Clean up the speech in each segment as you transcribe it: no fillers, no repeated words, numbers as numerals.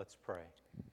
Let's pray.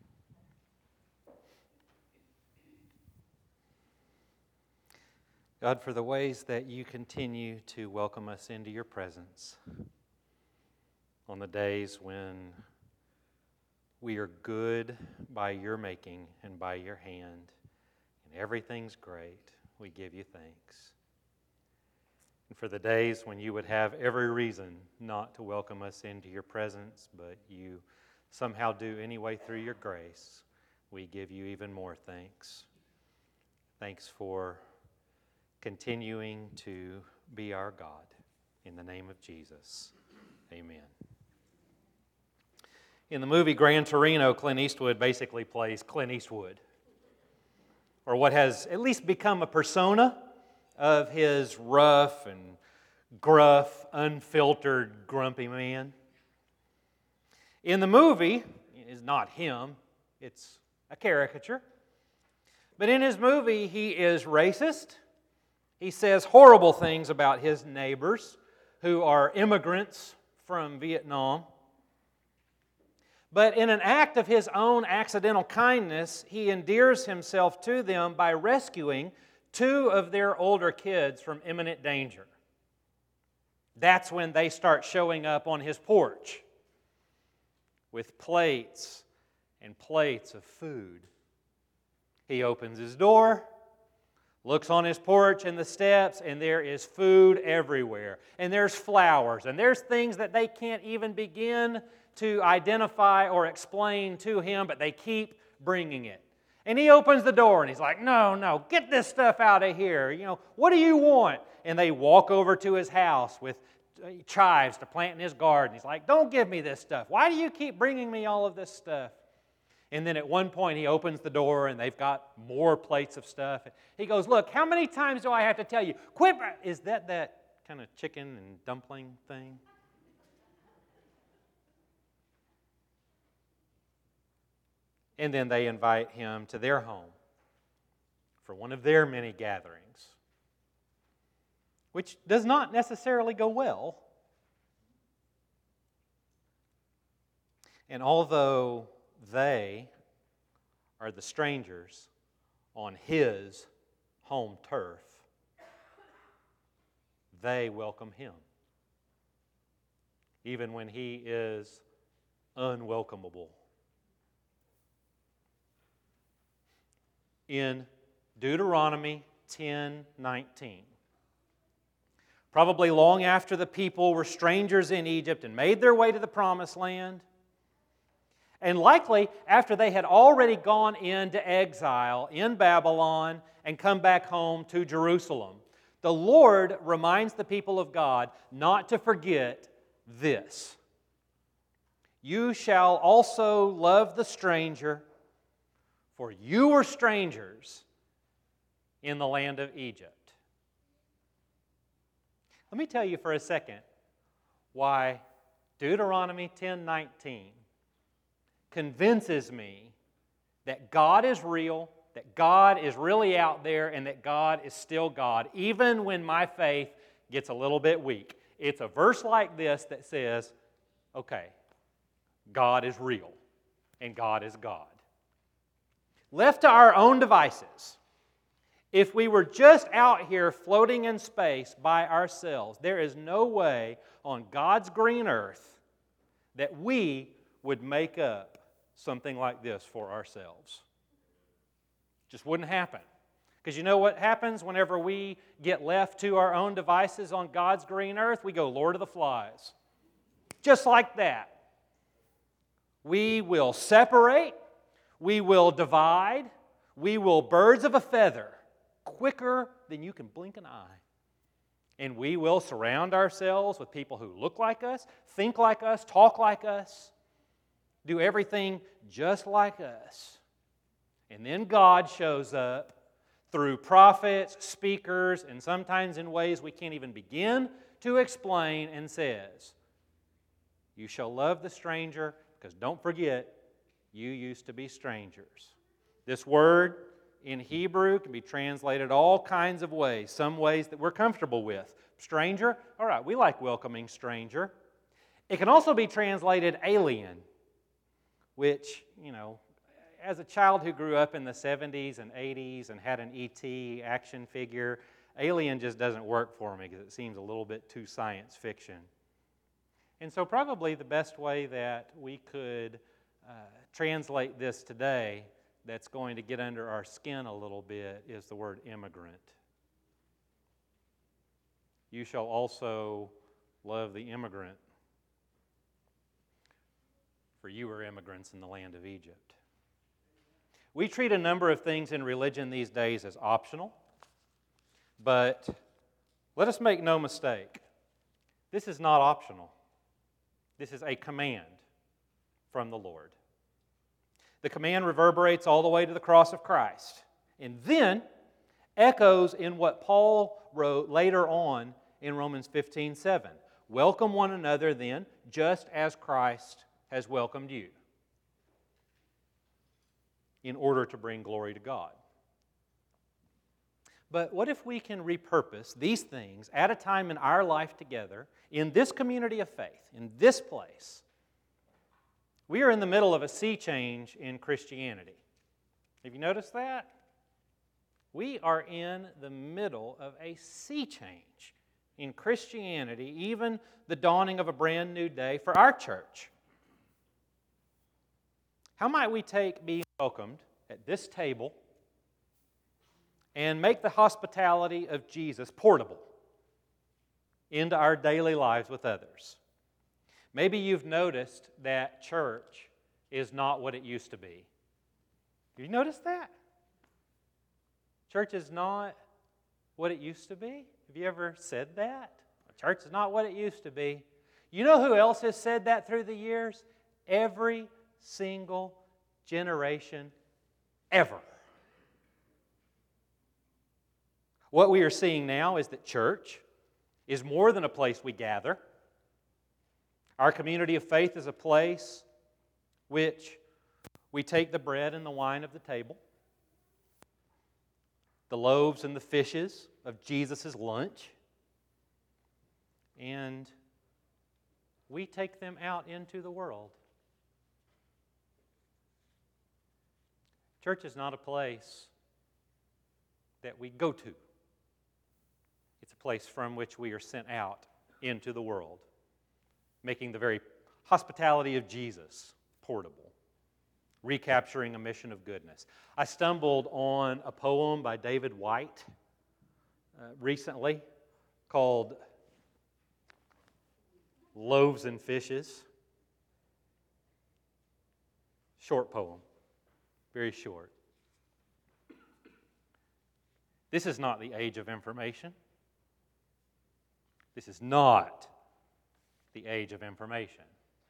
God, for the ways that you continue to welcome us into your presence on the days when we are good by your making and by your hand, and everything's great, we give you thanks. And for the days when you would have every reason not to welcome us into your presence, but you somehow do anyway through your grace, we give you even more thanks. Thanks for continuing to be our God. In the name of Jesus, amen. In the movie Gran Torino, Clint Eastwood basically plays Clint Eastwood, or what has at least become a persona of his rough and gruff, unfiltered, grumpy man. In the movie, it's not him, it's a caricature, but in his movie he is racist. He says horrible things about his neighbors who are immigrants from Vietnam. But in an act of his own accidental kindness, he endears himself to them by rescuing two of their older kids from imminent danger. That's when they start showing up on his porch with plates and plates of food. He opens his door, looks on his porch and the steps, and there is food everywhere. And there's flowers, and there's things that they can't even begin to identify or explain to him, but they keep bringing it. And he opens the door and he's like, no, get this stuff out of here. What do you want? And they walk over to his house with chives to plant in his garden. He's like, don't give me this stuff. Why do you keep bringing me all of this stuff? And then at one point he opens the door and they've got more plates of stuff. He goes, look, how many times do I have to tell you? Quit! Is that kind of chicken and dumpling thing? And then they invite him to their home for one of their many gatherings, which does not necessarily go well. And although they are the strangers on his home turf, they welcome him, even when he is unwelcomable. In Deuteronomy 10:19. Probably long after the people were strangers in Egypt and made their way to the Promised Land, and likely after they had already gone into exile in Babylon and come back home to Jerusalem, the Lord reminds the people of God not to forget this. You shall also love the stranger, for you were strangers in the land of Egypt. Let me tell you for a second why Deuteronomy 10:19 convinces me that God is real, that God is really out there, and that God is still God, even when my faith gets a little bit weak. It's a verse like this that says, okay, God is real, and God is God. Left to our own devices, if we were just out here floating in space by ourselves, there is no way on God's green earth that we would make up something like this for ourselves. Just wouldn't happen. Because you know what happens whenever we get left to our own devices on God's green earth? We go Lord of the Flies. Just like that. We will separate. We will divide. We will birds of a feather quicker than you can blink an eye. And we will surround ourselves with people who look like us, think like us, talk like us, do everything just like us. And then God shows up through prophets, speakers, and sometimes in ways we can't even begin to explain, and says, you shall love the stranger, because don't forget, you used to be strangers. This word in Hebrew can be translated all kinds of ways, some ways that we're comfortable with. Stranger, all right, we like welcoming stranger. It can also be translated alien, which, as a child who grew up in the 70s and 80s and had an E.T. action figure, Alien just doesn't work for me because it seems a little bit too science fiction. And so probably the best way that we could translate this today that's going to get under our skin a little bit is the word immigrant. You shall also love the immigrant, for you are immigrants in the land of Egypt. We treat a number of things in religion these days as optional, but let us make no mistake, this is not optional. This is a command from the Lord. The command reverberates all the way to the cross of Christ, and then echoes in what Paul wrote later on in Romans 15:7. Welcome one another then, just as Christ has welcomed you, in order to bring glory to God. But what if we can repurpose these things at a time in our life together, in this community of faith, in this place? We are in the middle of a sea change in Christianity. Have you noticed that? We are in the middle of a sea change in Christianity, even the dawning of a brand new day for our church. How might we take being welcomed at this table and make the hospitality of Jesus portable into our daily lives with others? Maybe you've noticed that church is not what it used to be. Have you noticed that? Church is not what it used to be. Have you ever said that? Church is not what it used to be. You know who else has said that through the years? Every single generation ever. What we are seeing now is that church is more than a place we gather. Our community of faith is a place which we take the bread and the wine of the table, the loaves and the fishes of Jesus' lunch, and we take them out into the world. Church is not a place that we go to. It's a place from which we are sent out into the world, making the very hospitality of Jesus portable, recapturing a mission of goodness. I stumbled on a poem by David White recently called Loaves and Fishes. Short poem, very short. This is not the age of information. This is not the age of information.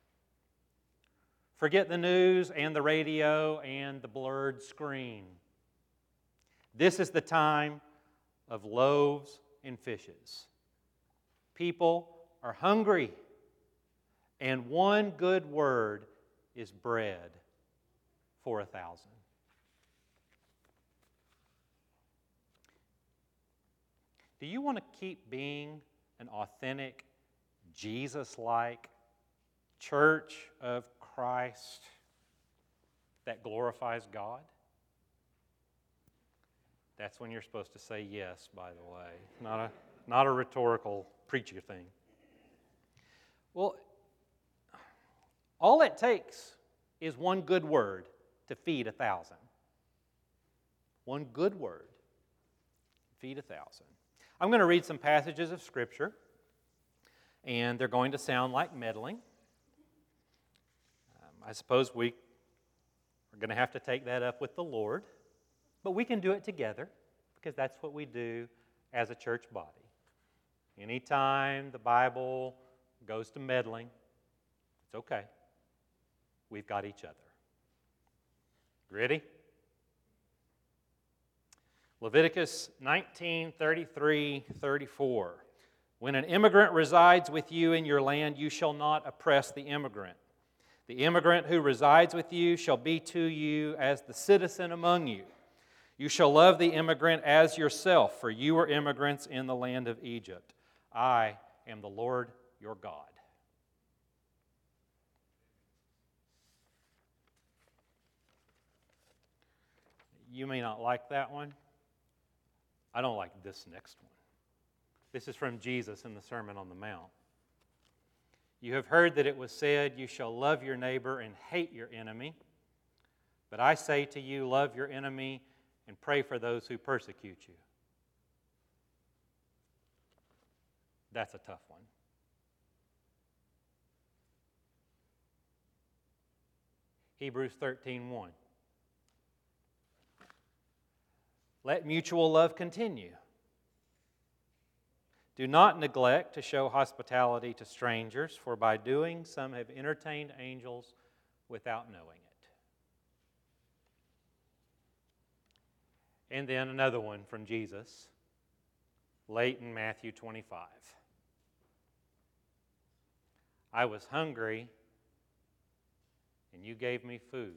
Forget the news and the radio and the blurred screen. This is the time of loaves and fishes. People are hungry, and one good word is bread for 1,000. Do you want to keep being an authentic, Jesus-like church of Christ that glorifies God? That's when you're supposed to say yes, by the way. Not a rhetorical preacher thing. Well, all it takes is one good word to feed 1,000. One good word. Feed 1,000. I'm going to read some passages of Scripture, and they're going to sound like meddling. I suppose we are going to have to take that up with the Lord, but we can do it together because that's what we do as a church body. Anytime the Bible goes to meddling, it's okay. We've got each other. Ready? Leviticus 19:33-34. When an immigrant resides with you in your land, you shall not oppress the immigrant. The immigrant who resides with you shall be to you as the citizen among you. You shall love the immigrant as yourself, for you are immigrants in the land of Egypt. I am the Lord your God. You may not like that one. I don't like this next one. This is from Jesus in the Sermon on the Mount. You have heard that it was said, you shall love your neighbor and hate your enemy. But I say to you, love your enemy and pray for those who persecute you. That's a tough one. Hebrews 13:1. Let mutual love continue. Do not neglect to show hospitality to strangers, for by doing some have entertained angels without knowing it. And then another one from Jesus, late in Matthew 25. I was hungry, and you gave me food.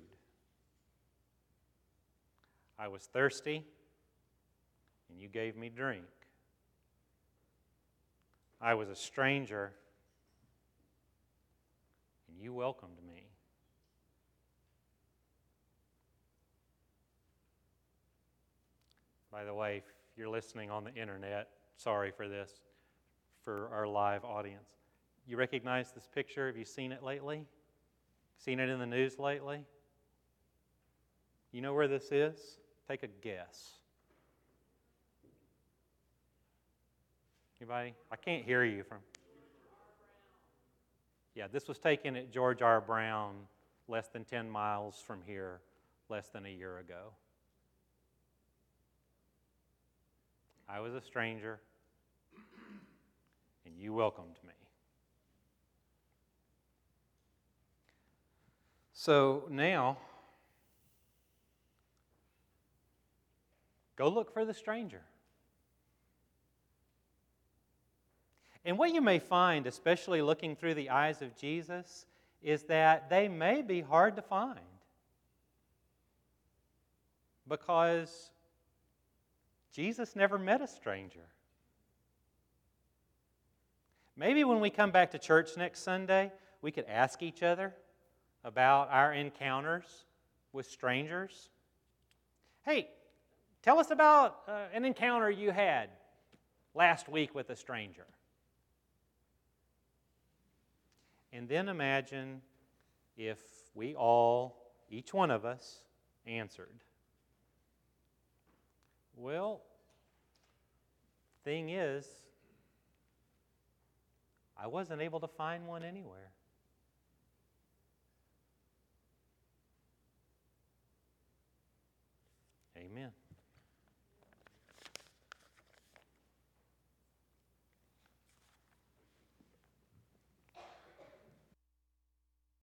I was thirsty, and you gave me drink. I was a stranger, and you welcomed me. By the way, if you're listening on the internet, sorry for this, for our live audience. You recognize this picture? Have you seen it lately? Seen it in the news lately? You know where this is? Take a guess. Anybody? I can't hear you from. Yeah, this was taken at George R. Brown, less than 10 miles from here, less than a year ago. I was a stranger, and you welcomed me. So now, go look for the stranger. And what you may find, especially looking through the eyes of Jesus, is that they may be hard to find. Because Jesus never met a stranger. Maybe when we come back to church next Sunday, we could ask each other about our encounters with strangers. Hey, tell us about an encounter you had last week with a stranger. And then imagine if we all, each one of us, answered. Well, thing is, I wasn't able to find one anywhere.